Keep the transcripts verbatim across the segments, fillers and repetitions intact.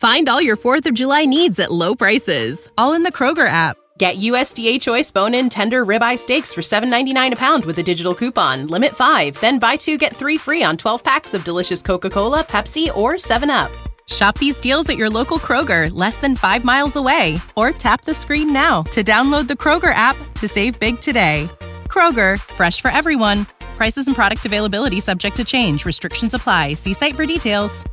Find all your fourth of July needs at low prices, all in the Kroger app. Get U S D A Choice bone-in tender ribeye steaks for seven ninety-nine a pound with a digital coupon. Limit five. Then buy two, get three free on twelve packs of delicious Coca-Cola, Pepsi, or seven up. Shop these deals at your local Kroger, less than five miles away. Or tap the screen now to download the Kroger app to save big today. Kroger, fresh for everyone. Prices and product availability subject to change. Restrictions apply. See site for details.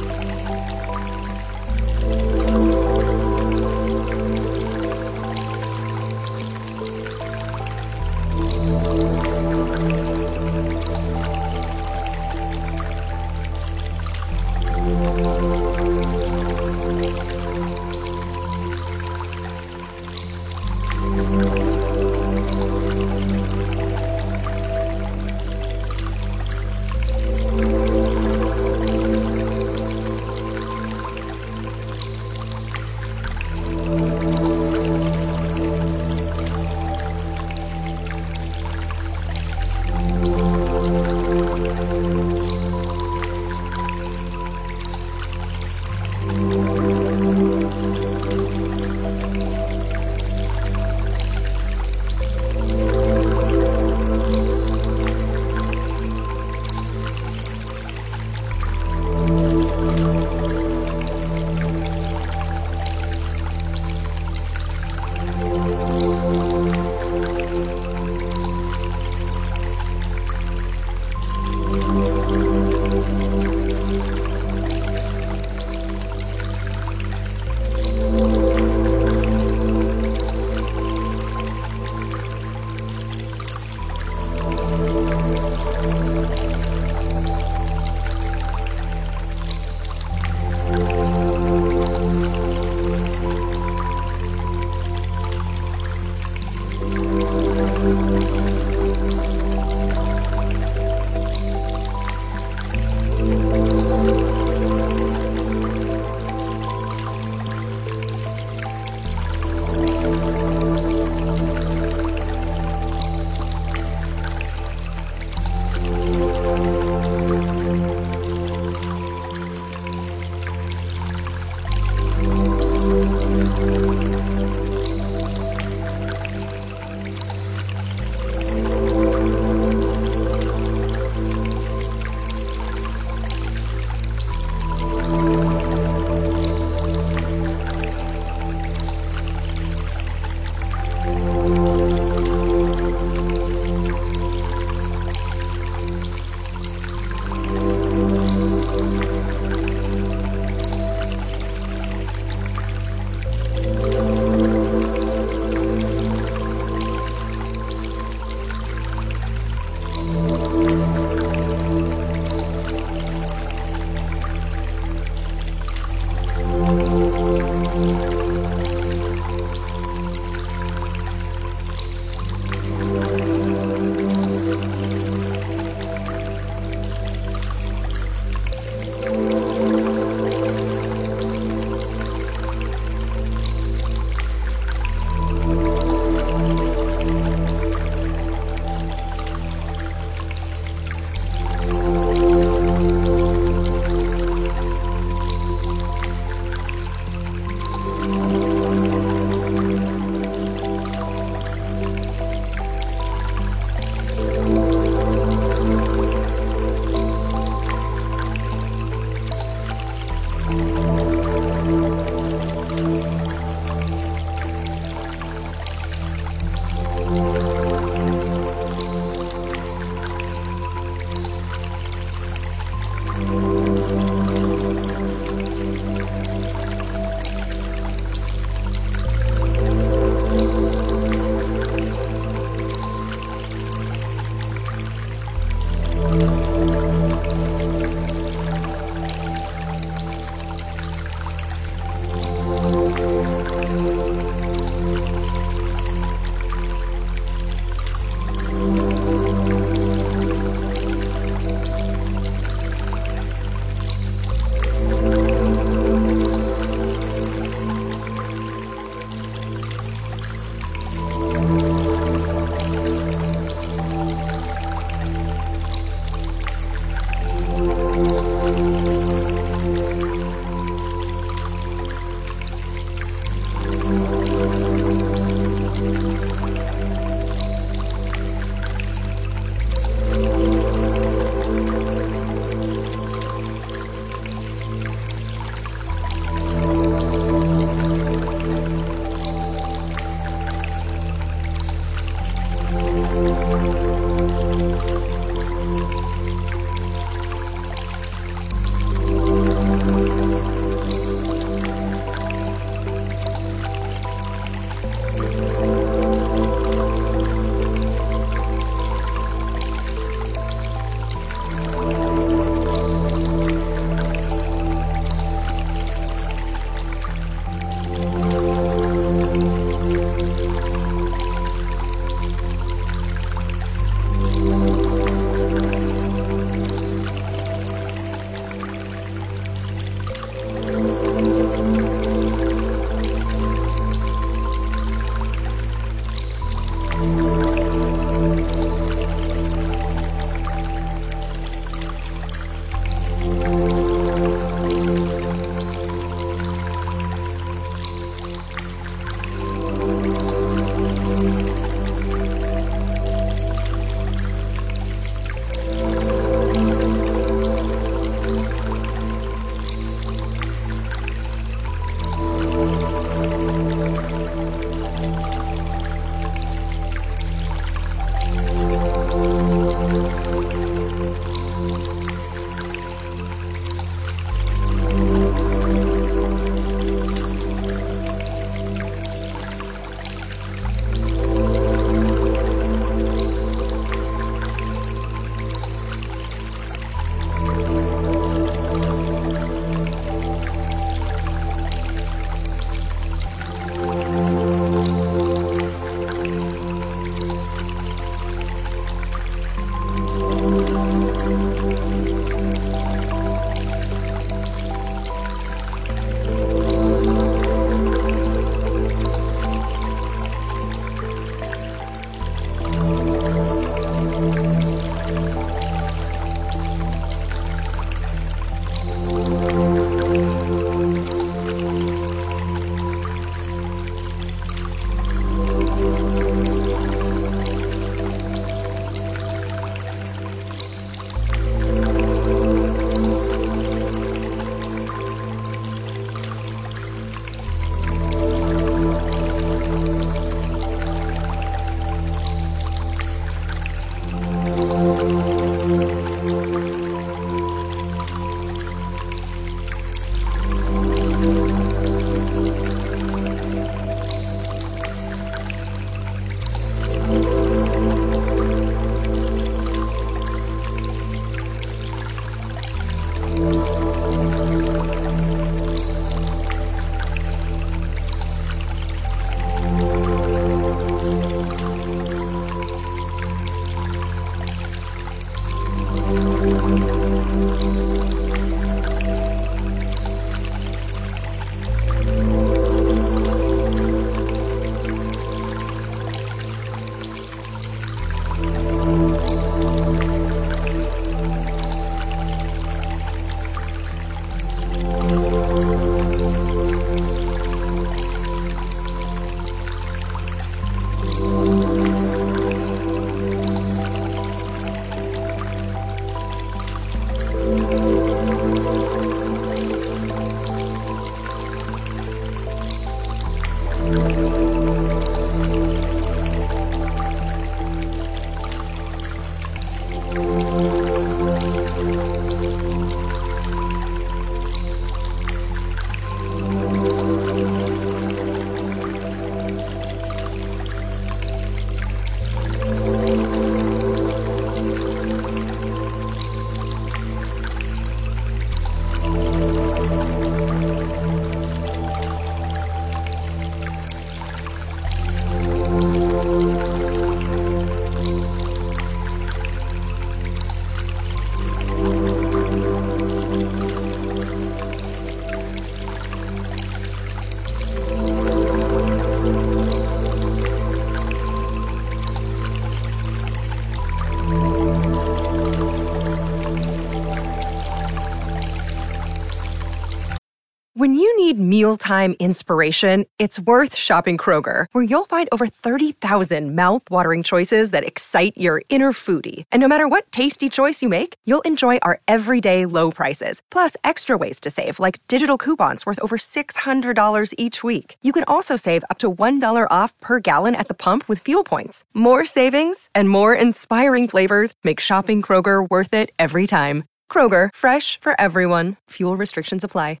mealtime inspiration, it's worth shopping Kroger, where you'll find over thirty thousand mouth-watering choices that excite your inner foodie. And no matter what tasty choice you make, you'll enjoy our everyday low prices, plus extra ways to save, like digital coupons worth over six hundred dollars each week. You can also save up to one dollar off per gallon at the pump with fuel points. More savings and more inspiring flavors make shopping Kroger worth it every time. Kroger, fresh for everyone. Fuel restrictions apply.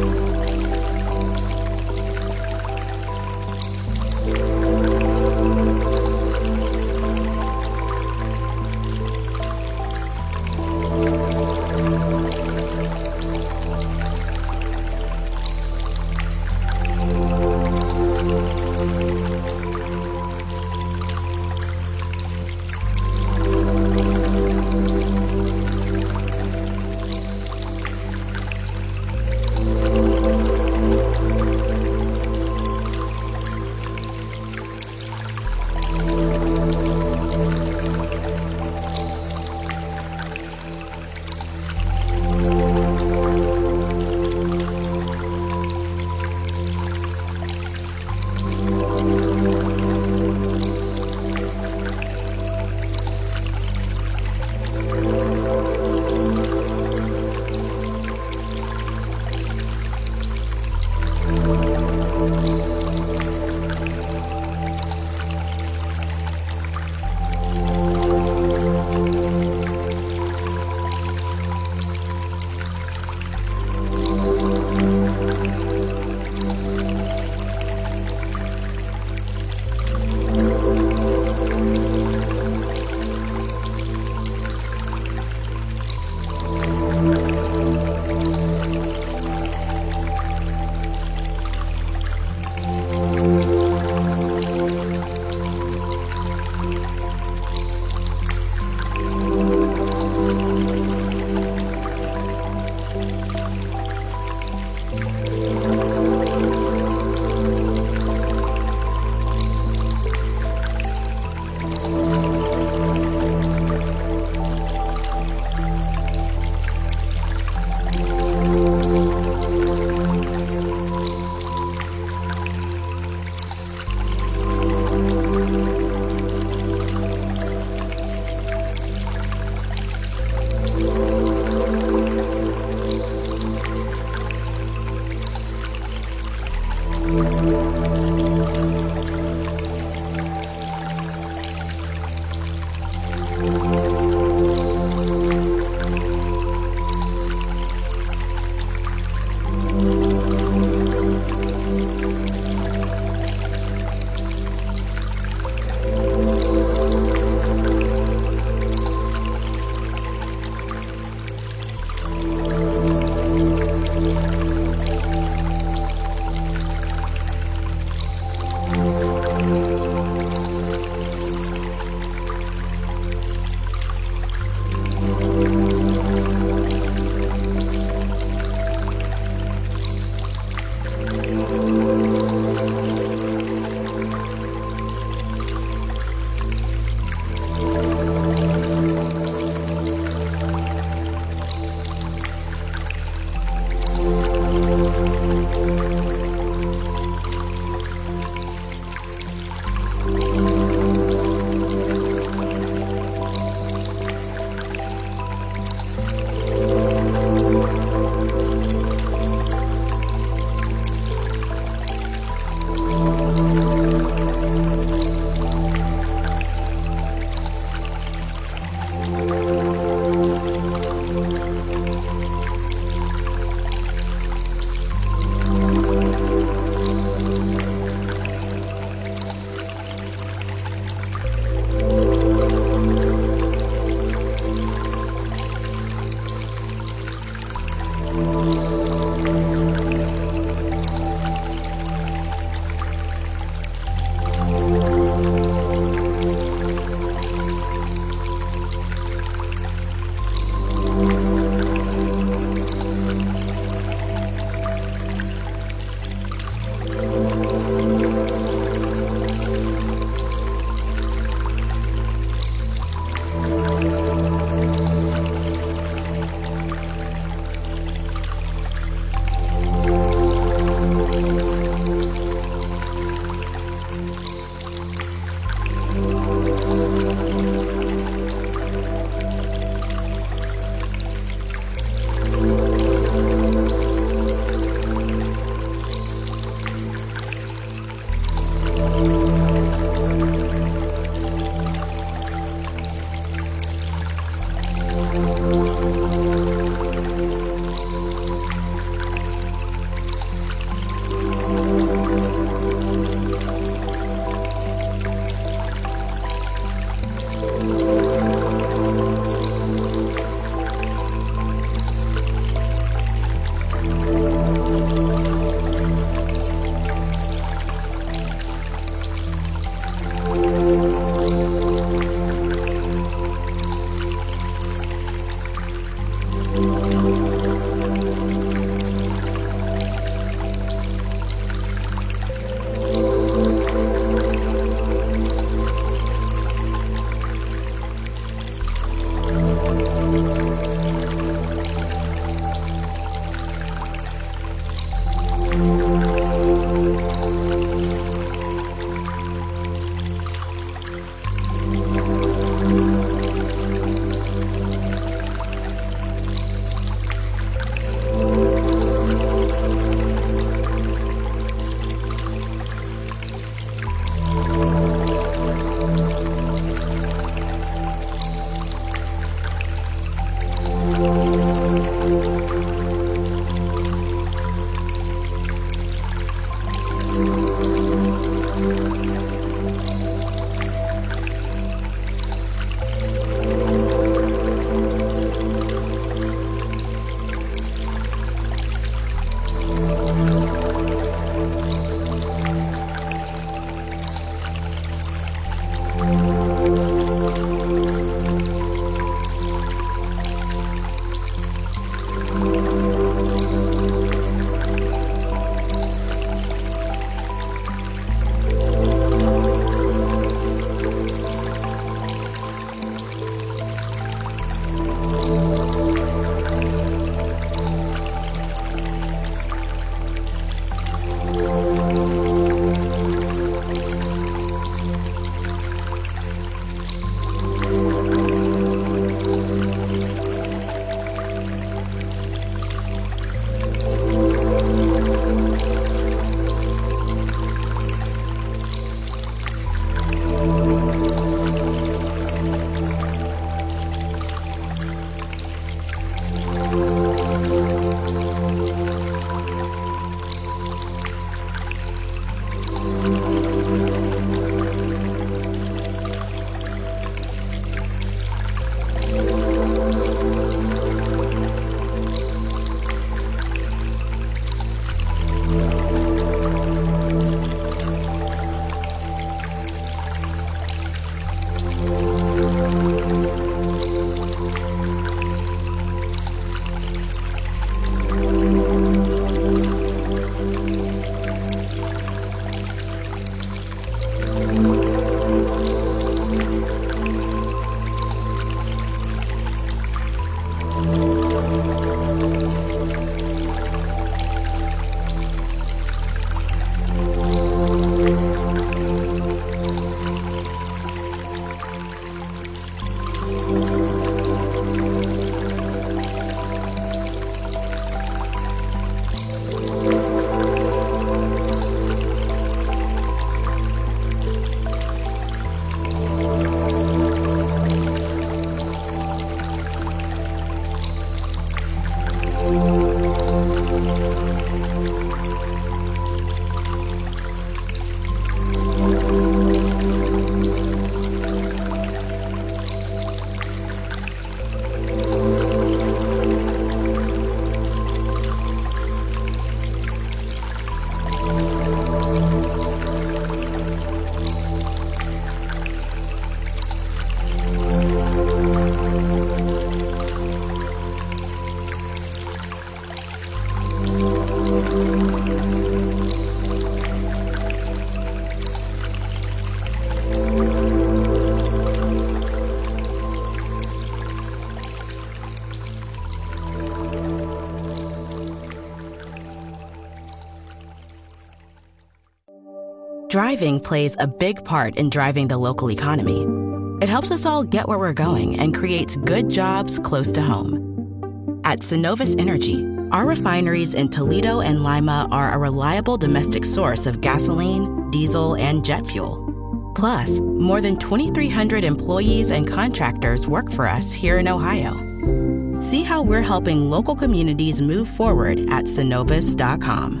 Driving plays a big part in driving the local economy. It helps us all get where we're going and creates good jobs close to home. At Synovus Energy, our refineries in Toledo and Lima are a reliable domestic source of gasoline, diesel, and jet fuel. Plus, more than twenty-three hundred employees and contractors work for us here in Ohio. See how we're helping local communities move forward at Synovus dot com.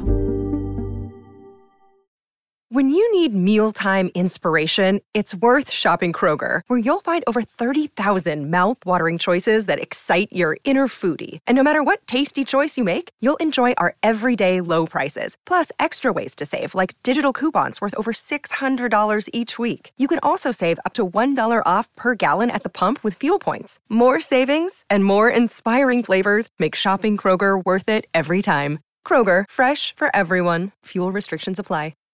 When you need mealtime inspiration, it's worth shopping Kroger, where you'll find over thirty thousand mouth-watering choices that excite your inner foodie. And no matter what tasty choice you make, you'll enjoy our everyday low prices, plus extra ways to save, like digital coupons worth over six hundred dollars each week. You can also save up to one dollar off per gallon at the pump with fuel points. More savings and more inspiring flavors make shopping Kroger worth it every time. Kroger, fresh for everyone. Fuel restrictions apply.